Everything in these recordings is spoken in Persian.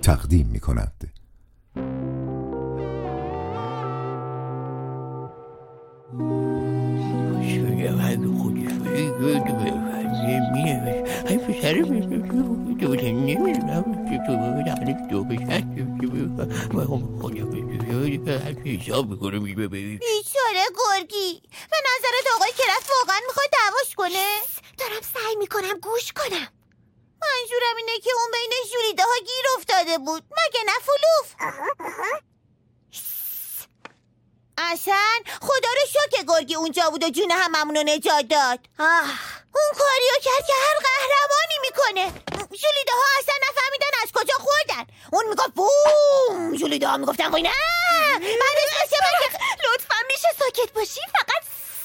تقدیم می‌کند. بیچاره گرگی، به نظرت آقای کرفت واقعا میخواد دعواش کنه؟ دارم سعی میکنم گوش کنم. منظورم اینه که اون بین ژولیده ها گیر افتاده بود، مگه نه فلوف؟ اصلا خدا رو شکر گرگی اونجا بود و جون هممونو نجات داد. اون کاریو کرد که هر قهرمانی میکنه. ژولیده ها اصلا نفهمیدن از کجا خوردن. اون میگفت بوم، ژولیده ها میگفتن وای نه. بعدش مثل من لطفا میشه ساکت باشی فقط.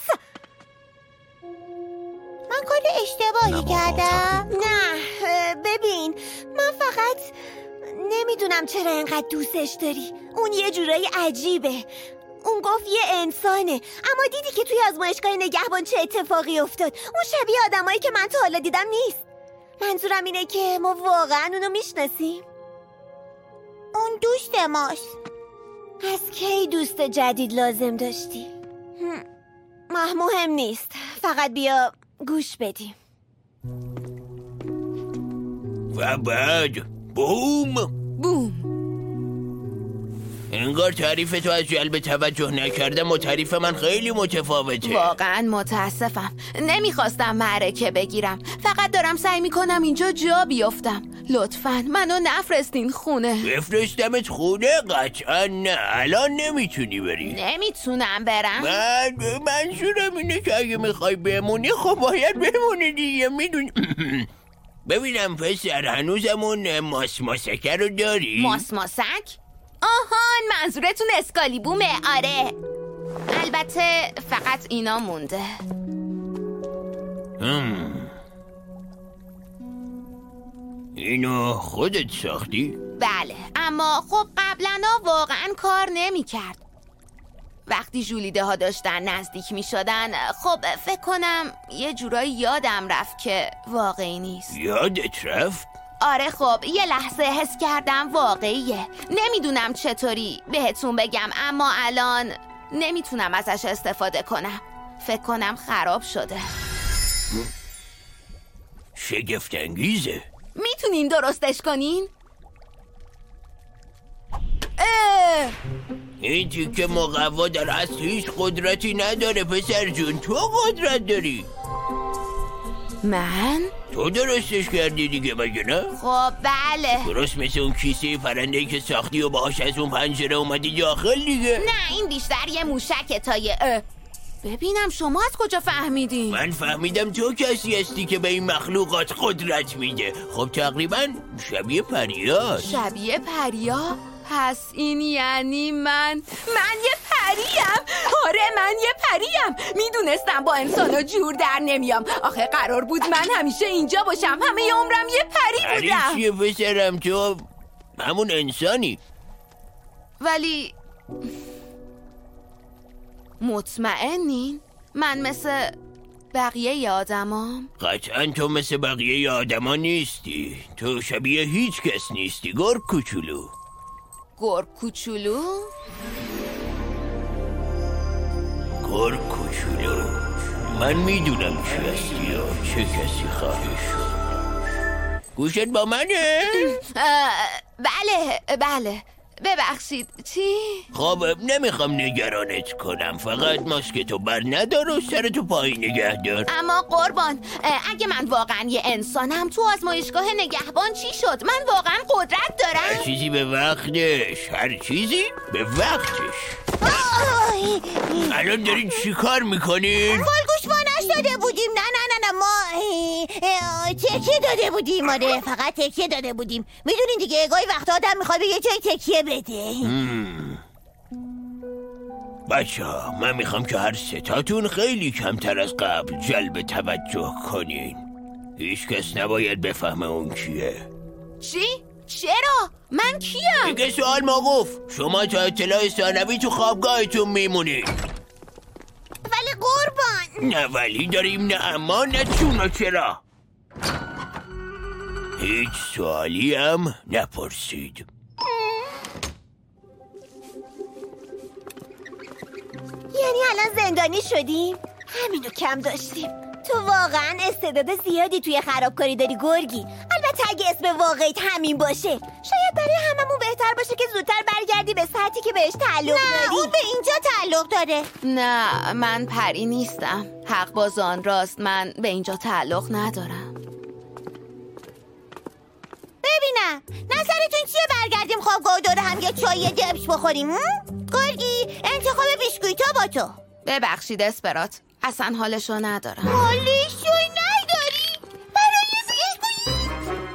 من کار اشتباهی کردم؟ نه ببین، من فقط نمیدونم چرا اینقدر دوستش داری. اون یه جورایی عجیبه. اون گفت یه انسانه، اما دیدی که توی آزمایشگاه نگهبان چه اتفاقی افتاد. اون شبیه آدمایی که من تا حالا دیدم نیست. منظورم اینه که ما واقعا اونو میشناسیم. اون دوست ماست. از کی دوست جدید لازم داشتی؟ مهم نیست، فقط بیا گوش بدیم. و بعد بوم. انگار تعریف تو از جلب توجه نکردم و تعریف من خیلی متفاوته. واقعا متاسفم، نمیخواستم معرکه بگیرم، فقط دارم سعی میکنم اینجا جا بیفتم. لطفاً منو نفرستین خونه. بفرستمت خونه؟ قطعا نه، الان نمیتونی بری. نمیتونم برم؟ منظورم اینه که اگه میخوای بمونی خب باید بمونی دیگه، میدونی. ببینم پسر، هنوزمون ماسماسکه رو داری؟ ماسماسک؟ آهان، منظورتون اسکالیبومه. آره، البته فقط اینا مونده. اینو خودت ساختی؟ بله، اما خب قبلا واقعا کار نمی کرد. وقتی ژولیده ها داشتن نزدیک می شدن، خب فکر کنم یه جورایی یادم رفت که واقعی نیست. یادت رفت؟ آره، خب یه لحظه حس کردم واقعیه. نمیدونم چطوری بهتون بگم، اما الان نمیتونم ازش استفاده کنم. فکر کنم خراب شده. شگفت انگیزه. میتونین درستش کنین؟ این تیکه مقوا در اصل هیچ قدرتی نداره پسر جون، تو قدرت داری. من؟ تو درستش کردی دیگه، مگه نه؟ خب بله. درست مثل اون کیسه پرنده‌ای که ساختی و باهاش از اون پنجره اومدی داخل دیگه. نه، این بیشتر یه موشکه تا یه ببینم شما از کجا فهمیدین؟ من فهمیدم تو کسی هستی که به این مخلوقات قدرت میده. خب تقریبا شبیه پریاست. شبیه پریا؟ پس این یعنی من یه پریم. آره، من یه پریم. میدونستم با انسانا جور در نمیام. آخه قرار بود من همیشه اینجا باشم. همه عمرم یه پری بودم. پری چیه پسرم؟ تو همون انسانی. ولی مطمئنین من مثل بقیه آدمام؟ قطعا تو مثل بقیه آدما نیستی. تو شبیه هیچ کس نیستی، گرگ کوچولو. گرگ کوچولو؟ گرگ کوچولو، من میدونم چی هستی و چه کسی خواهی شد. گوشت با منه؟ بله. ببخشید، چی؟ خب نمیخوام نگرانت کنم، فقط ماسکتو بر ندار و سرتو پایین نگه دار. اما قربان، اگه من واقعا یه انسانم، تو آزمایشگاه نگهبان چی شد؟ من واقعا قدرت دارم؟ هر چیزی به وقتش، هر چیزی به وقتش. الان دارین چی کار میکنین؟ گوشوانش داده بودیم. نه ما تکیه داده بودیم. آره، فقط تکیه داده بودیم. میدونین دیگه گاهی وقتا آدم میخواد به یه جای تکیه بده. بچه‌ها، من میخوام که هر ستاتون خیلی کمتر از قبل جلب توجه کنین. هیچ کس نباید بفهمه اون کیه. چی؟ چرا؟ من کیم؟ دیگه سوال موقوف. شما تا اطلاع ثانوی تو خوابگاهتون میمونید. ولی قربان. نه ولی داریم، نه اما، نه چون و چرا. هیچ سوالی هم نپرسید. یعنی الان زندانی شدیم؟ همینو کم داشتیم. تو واقعا استعداد زیادی توی خرابکاری داری گرگی. البته اگه اسم واقعیت همین باشه شاید برای هممون بهتر باشه که زودتر برگردی به سطحی که بهش تعلق داری. نه اون به اینجا تعلق داره. نه من پری نیستم. حق باز آن راست، من به اینجا تعلق ندارم. ببینم نظرتون چیه برگردیم خوابگاه دور هم یه چای دبش بخوریم؟ گرگی انتخاب بیسکویتا با تو. ببخشید اسپرات، اصلا حالشو ندارم. حالشو نداری؟ برای بیسکویت؟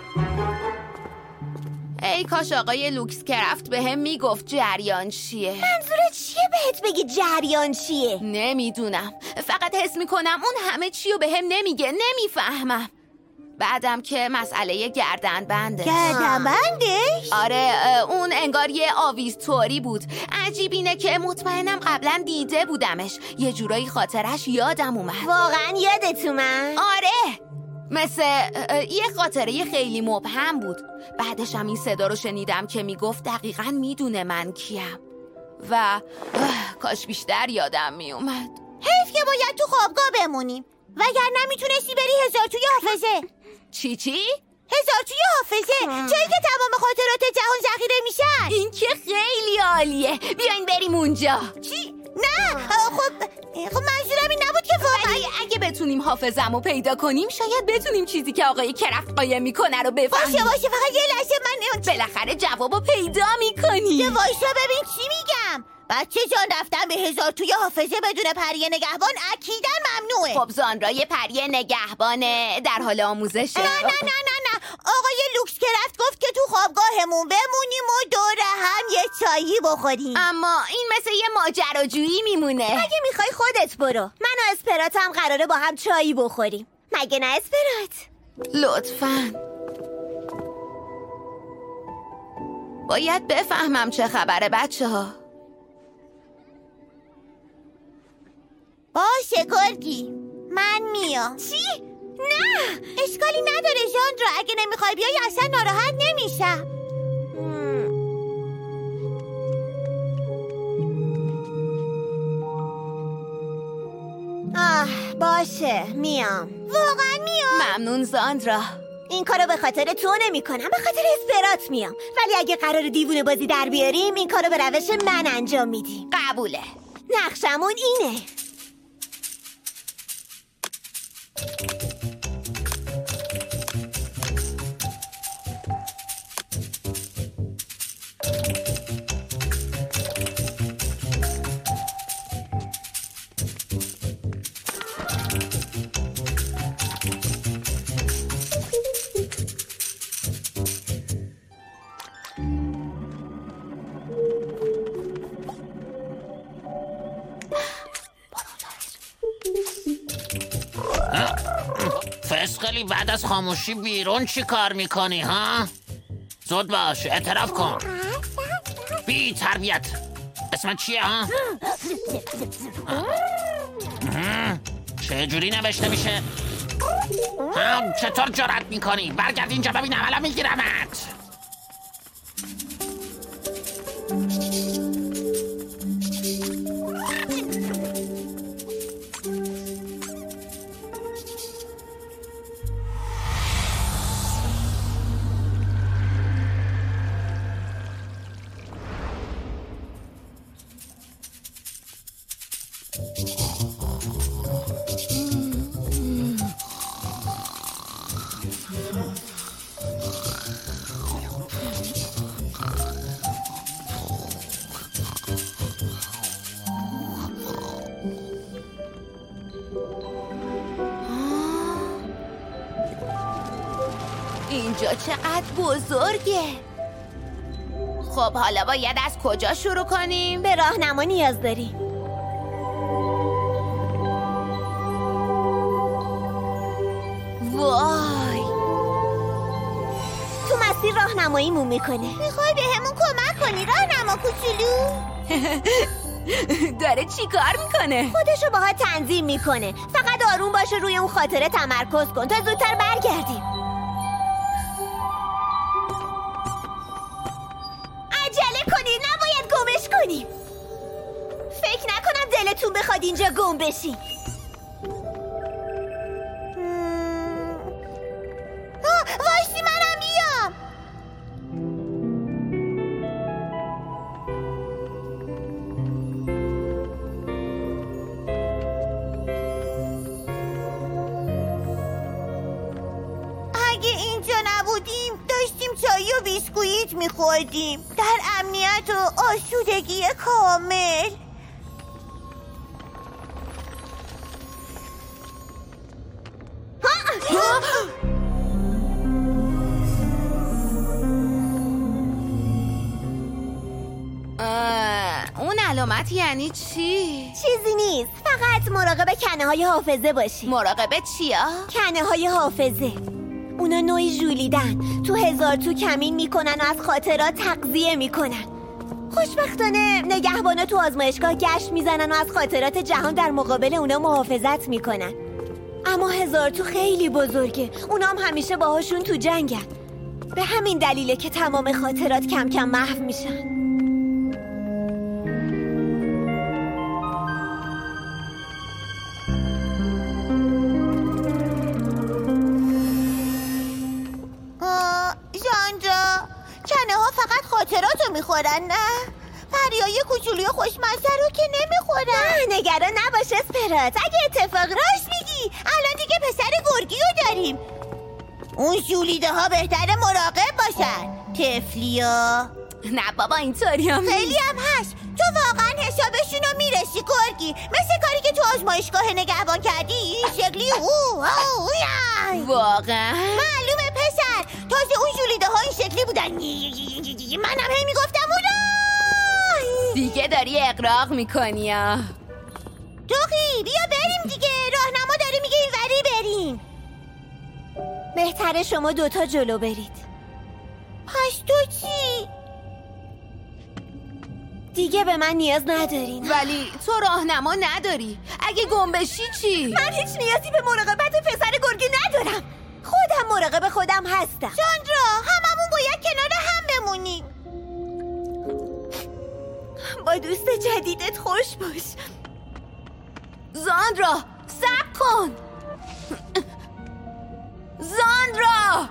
ای کاش آقای لوکس کرافت به هم میگفت جریان چیه. منظورت چیه بهت بگی جریان چیه؟ نمیدونم، فقط حس میکنم اون همه چیو به هم نمیگه، نمیفهمم. بعدم که مسئله گردن بنده. گردن بندش؟ آره اون انگار یه آویز توری بود. عجیب اینه که مطمئنم قبلا دیده بودمش. یه جورایی خاطرش یادم اومد. واقعا یادت اومد؟ آره مثل یه خاطره خیلی مبهم بود. بعدش هم این صدا رو شنیدم که میگفت دقیقاً میدونه من کیم و کاش بیشتر یادم میومد. حیف که باید تو خوابگاه بمونیم وگرنه میتونستی بری هزار توی حافظه. چی؟ هزار توی حافظه، جایی که تمام خاطرات جهان ذخیره میشن. این که خیلی عالیه، بیاین بریم اونجا. چی؟ نه خب منظورم این نبود که ولی اگه بتونیم حافظه‌مو پیدا کنیم شاید بتونیم چیزی که آقای کرافت قایم میکنه رو بفهمیم. باشه فقط یه لحظه من بالاخره جوابو پیدا میکنیم. وایسا ببین چی میگم. بچه جان رفتن به هزار توی حافظه بدون پری نگهبان اکیداً ممنوعه. خب زانرای پری نگهبانه در حال آموزشه. نه آقای لوکس کرافت گفت که تو خوابگاهمون بمونیم و دور هم یه چایی بخوریم. اما این مثل یه ماجراجویی میمونه. اگه میخوای خودت برو، من و اسپرات هم قراره با هم چایی بخوریم. مگه نه اسپرات؟ لطفاً. باید بفهمم چه خبره بچه ها. باشه گرگی من میام. چی؟ نه اشکالی نداره ژاندرا، اگه نمیخوای بیای اصلا ناراحت نمیشم. باشه میام. واقعا میام. ممنون زاندرا. این کارو به خاطر تو نمی کنم، به خاطر اسپرات میام. ولی اگه قرار دیوونه بازی در بیاریم این کارو به روش من انجام میدیم. قبوله. نقشمون اینه. فسقلی بعد از خاموشی بیرون چی کار میکنی ها؟ زود باش اعتراف کن. بی تربیت. اسمت چیه ها؟ چه جوری نوشته میشه؟ چطور جرأت میکنی؟ برگرد اینجا ببینم الان میگیرمت. اینجا چقدر بزرگه. خب حالا باید از کجا شروع کنیم؟ به راهنما نیاز داریم. وای تو مسیر راهنماییمون میکنه. میخوای به همون کمک کنی راهنما کوچولو؟ داره چی کار میکنه؟ خودشو باها تنظیم میکنه. فقط آروم باشه، روی اون خاطره تمرکز کن تا زودتر برگردیم. عجله کنید، نباید گمش کنیم. فکر نکنم دلتون بخواد اینجا گم بشین. وایسی منم میام. اگه اینجا نبودیم داشتیم چای و بیسکویت میخوردیم در امنیت و آسودگی کامل. اون علامت یعنی چی؟ چیزی نیست، فقط مراقب کنه های حافظه باشی. مراقب چیا؟ کنه های حافظه. اونا نوعی ژولیدن، تو 1000 تو کمین میکنن و از خاطرات تغذیه میکنن. خوشبختانه نگهبانا تو آزمایشگاه گشت میزنن و از خاطرات جهان در مقابل اونا محافظت میکنن. اما 1000 تو خیلی بزرگه، اونا هم همیشه باهاشون تو جنگن. به همین دلیله که تمام خاطرات کم کم محو میشن. ژاندرا، کنه ها فقط خاطراتو میخورن نه؟ پریای کوچولی خوشمزه رو که نمیخورن. نه نگران نباش اسپرات، اگه اتفاق راست میگی الان دیگه پسر گرگی رو داریم. اون ژولیده ها بهتره مراقب باشن. تفلیا نه بابا اینطوری هم خیلی هم هست. تو واقعا حسابشون رو میرسی گرگی، مثل کاری که تو آزمایشگاه نگهبان کردی این شکلی. واقعا معلومه پسر، تازه اون ژولیده ها این شکلی بودن. منم هی میگفتم اونا. دیگه داری اغراق میکنی یا؟ دوخی بیا بریم دیگه، راهنما داره میگه اینوری بریم. بهتره شما دوتا جلو برید. پس تو چی؟ دیگه به من نیاز ندارین. ولی تو راهنما نداری، اگه گم بشی چی؟ من هیچ نیازی به مراقبت پسر گرگی ندارم، خودم مراقب خودم هستم. ژاندرا، هممون باید کنار هم بمونیم. با دوست جدیدت خوش باش. ژاندرا صبر کن. ژاندرا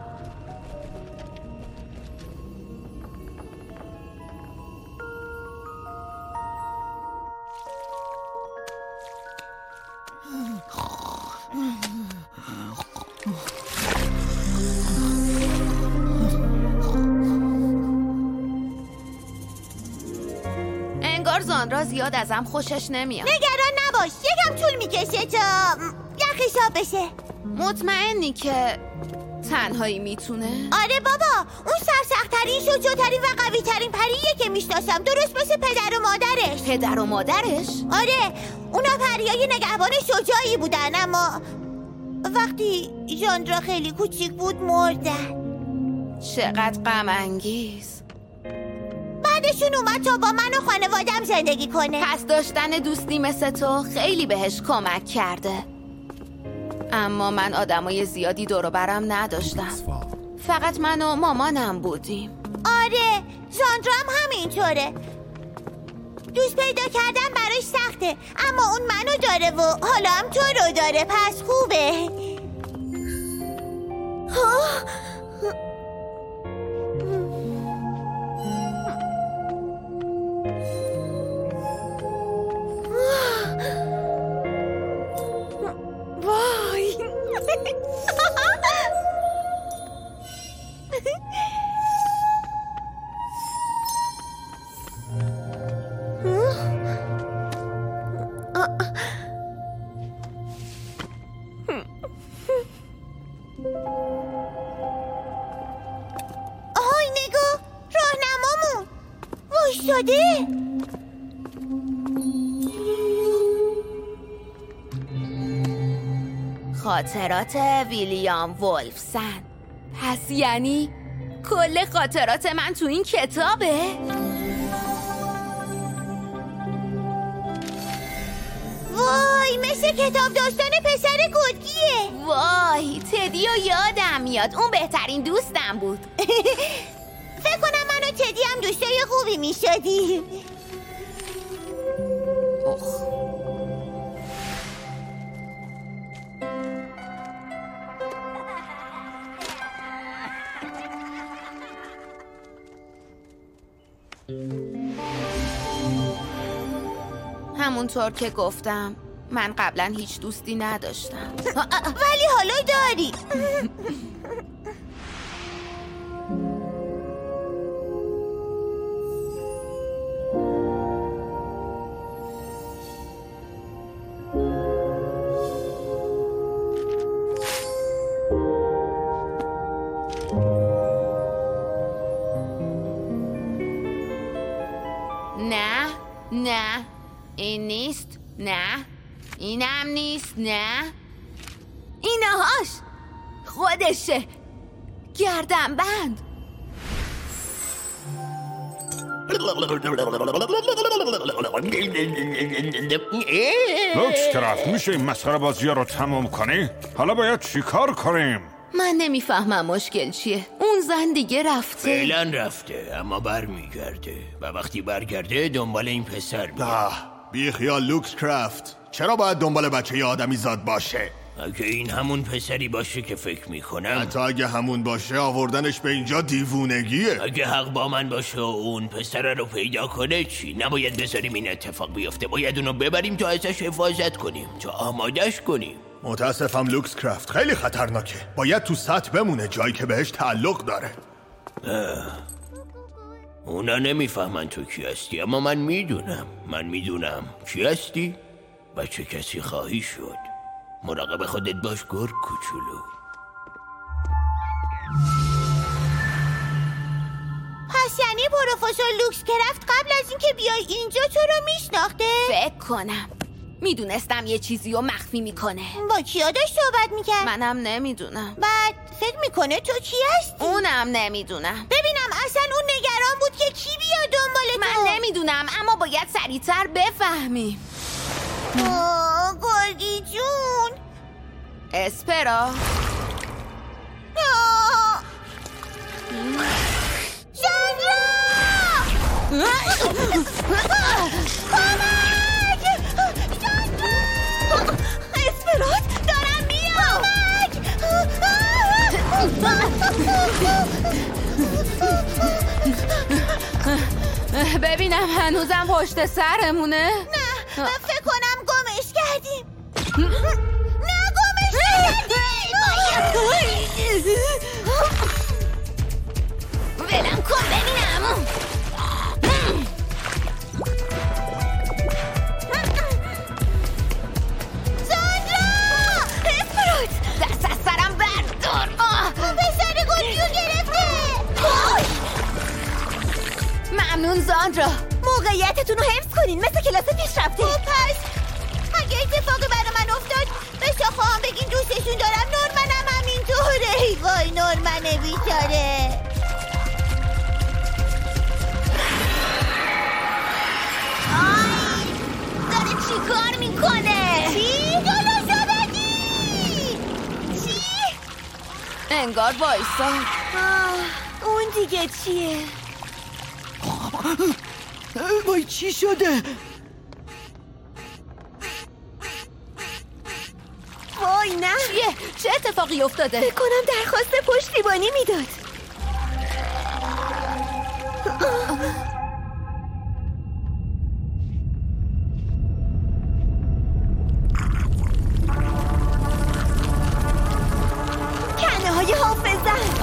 انگار ژاندرا زیاد ازم خوشش نمیاد. نگران نباش، یکم طول میکشه تا یخش آب بشه. مطمئنی که تنهایی میتونه؟ آره بابا، اون سرسخت‌ترین، شجاع‌ترین و قوی‌ترین پریه که میشناسم، درست مثل پدر و مادرش. پدر و مادرش؟ آره، اونا پریای نگهبان شجاعی بودن، اما وقتی ژاندرا خیلی کوچیک بود مردن. چقدر غم انگیز. بعدشون اومد تا با من و خانوادم زندگی کنه. پس داشتن دوستی مثل تو خیلی بهش کمک کرده. اما من آدمای زیادی دور و برم نداشتم، فقط من و مامانم بودیم. آره، ژاندرا هم همینطوره. دوست پیدا کردن براش سخته، اما اون منو داره و حالا هم تو رو داره، پس خوبه. وای آهای نگاه، راهنمامون وایستاده. خاطرات ویلیام ولفسن. پس یعنی کل خاطرات من تو این کتابه؟ وای، مثل کتاب داستان پسر گرگیه. وای، تدی رو یادم میاد، اون بهترین دوستم بود. فکر کنم من و تدی هم دوستای خوبی میشدیم. همونطور که گفتم من قبلا هیچ دوستی نداشتم. ولی حالا داری. نه این نیست. نه اینم نیست. نه اینهاش خودشه. گردن بند. لوکسکرافت میشه این مسخره بازی رو تموم کنی؟ حالا باید چی کار کنیم؟ من نمیفهمم مشکل چیه. اون زن دیگه رفته. فعلا رفته اما برمیگرده و وقتی برگرده دنبال این پسر میاد. بی خیال لوکسکرافت، چرا باید دنبال بچه ی آدمی زاد باشه؟ اگه این همون پسری باشه که فکر میکنم، حتی اگه همون باشه آوردنش به اینجا دیوونگیه. اگه حق با من باشه و اون پسر رو پیدا کنه چی؟ نباید بذاریم این اتفاق بیفته. باید اونو ببریم تا ازش حفاظت کنیم، تا آمادش کنیم. متاسفم لوکسکرافت، خیلی خطرناکه. باید تو سطح بمونه، جایی که بهش تعلق داره. اونا نمیفهمن تو کی هستی، اما من میدونم کی هستی و چه کسی خواهی شد. مراقب خودت باش گرگ کوچولو. پس یعنی پروفسور لوکسکرافت قبل از اینکه بیای اینجا تو رو میشناخته؟ فکر کنم میدونستم یه چیزی رو مخفی میکنه. با کیا داشت صحبت میکرد؟ منم نمیدونم. بعد فکر میکنه تو کی هستی؟ اونم نمیدونم. ببینم اصلا اون نگران بود که کی بیاد دنبال تو. من نمیدونم اما باید سریعتر بفهمیم. گرگی جون. اسپرا. جانیا! کمک! جانیا! اسپرات دارم میام! ببینم هنوزم پشت سرمونه. نه فکر کنم گمش کردیم. نه گمش کردیم. ولم کن ببینم. ساندرا! اسپرات! دست از سرم بردار. پسر گلگیو گرفته. ممنون زاندرا. موقعیتتون رو حفظ کنین مثل کلاس پیشرفته. پس اگه اتفاقی برای من افتاد به شاخه‌هام بگین دوستشون دارم. نورمنم همینطوره. ای وای نورمنه بیچاره. داره چی کار میکنه؟ چی؟ جلو شدنی! چی؟ انگار وایسا. اون دیگه چیه؟ وای چی شده؟ وای نه. چیه؟ چه اتفاقی افتاده؟ فکر کنم درخواست پشتیبانی میداد. کنه های حافظت.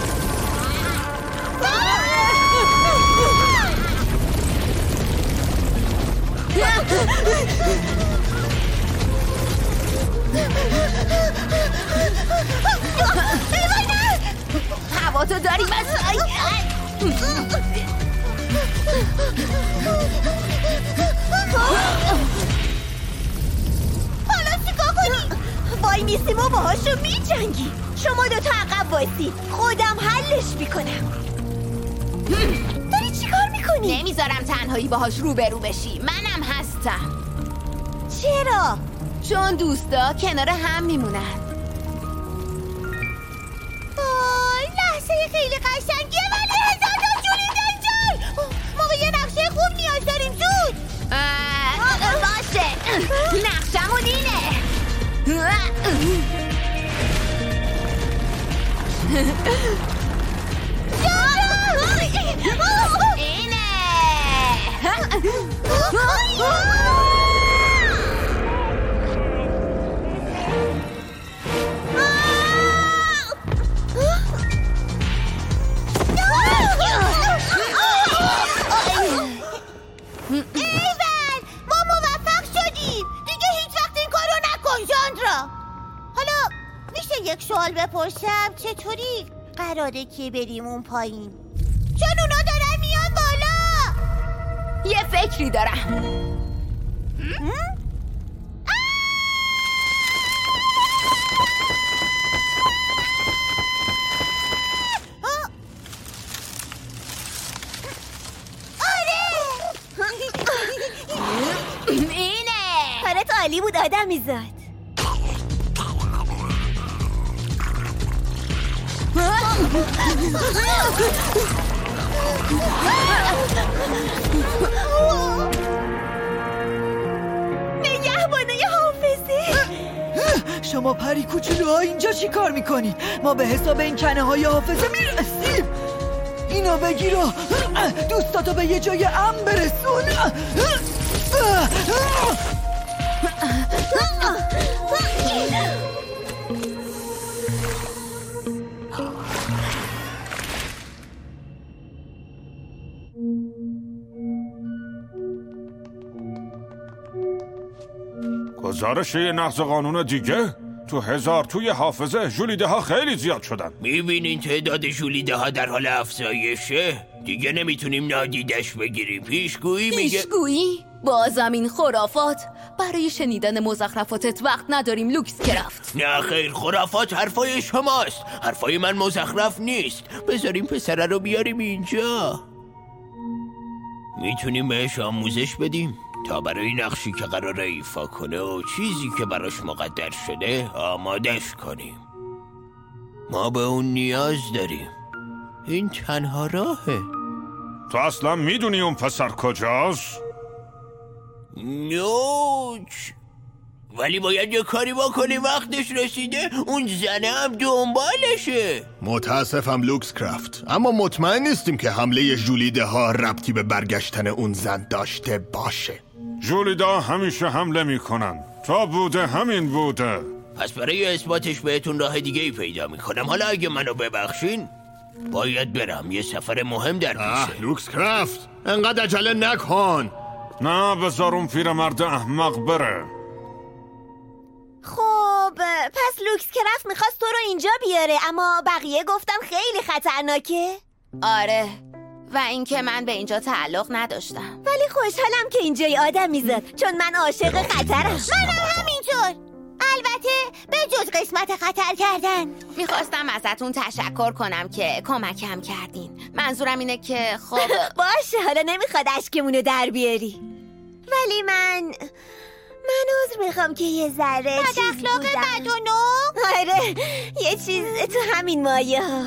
هوا تو داری بس. حالا چیکار کنی؟ وای میستیم و باهاشو میجنگی. شما دوتا عقب وایسی، خودم حلش میکنم. داری چیکار میکنی؟ نمیذارم تنهایی باهاش روبرو بشی. منم هستم. چرا؟ چون دوستا کنار هم میمونن. لحظه خیلی قشنگیه ولی هزار تا جولیدن جای. ما به یه نقشه خوب نیاز داریم. زود باشه نقشمون اینه. اینه یک سوال بپرسم؟ چطوری قراره که بریم اون پایین؟ چون اونا دارن میان بالا. یه فکری دارم. اینه کارت عالی بود آدمی زاد. نگهبانه حافظه. شما پری کوچولوها اینجا چی کار میکنید؟ ما به حساب این کنه های حافظه میرسیم. اینو بگیر و دوستاتو به یه جای امن برسون. گزارش یه نقض قانون دیگه؟ تو 1000 توی حافظه ژولیده ها خیلی زیاد شدن. میبینین تعداد ژولیده ها در حال افزایشه؟ دیگه نمیتونیم نادیدش بگیریم. پیشگویی میگه پیشگویی؟ بازم این خرافات. برای شنیدن مزخرفاتت وقت نداریم لوکس کرافت. نه خیر، خرافات حرفای شماست. حرفای من مزخرف نیست. بذاریم پسره رو بیاریم اینجا. میتونیم بهش آموزش بدیم تا برای نقشی که قراره ایفا کنه و چیزی که براش مقدر شده آمادش کنیم. ما به اون نیاز داریم. این تنها راهه. تو اصلا میدونی اون پسر کجاست؟ نوچ، ولی باید یه کاری بکنی. وقتش رسیده. اون زنه هم دنبالشه. متاسفم لوکس کرافت، اما مطمئن نیستیم که حمله ژولیده ها ربطی به برگشتن اون زن داشته باشه. ژولیده همیشه حمله میکنن. تا بوده همین بوده. پس برای اثباتش بهتون راه دیگه ای پیدا میکنم. حالا اگه منو ببخشین باید برم. یه سفر مهم در پیشه. لوکس کرافت، انقدر عجله نکن. نه بذار اون پیرمرد احمق بره. خب پس لوکس کرافت میخواست تو رو اینجا بیاره، اما بقیه گفتن خیلی خطرناکه. آره، و اینکه من به اینجا تعلق نداشتم. ولی خوشحالم که اینجای آدم میزد، چون من عاشق خطرم. منم همینطور. البته به جز قسمت خطر کردن. میخواستم ازتون تشکر کنم که کمکم کردین. منظورم اینه که خب باشه، حالا نمیخواد اشکمونو در بیاری. ولی من عذر میخوام که یه ذره چیزی اخلاق بد و نو. آره، یه چیز تو همین مایه ها.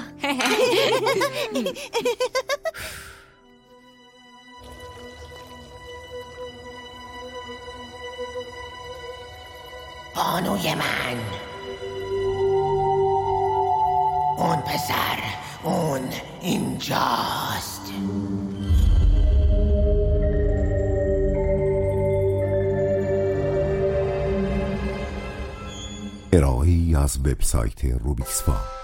بانوی من، اون پسر، اون اینجاست. ارائه‌ای از وبسایت روبیکسفا.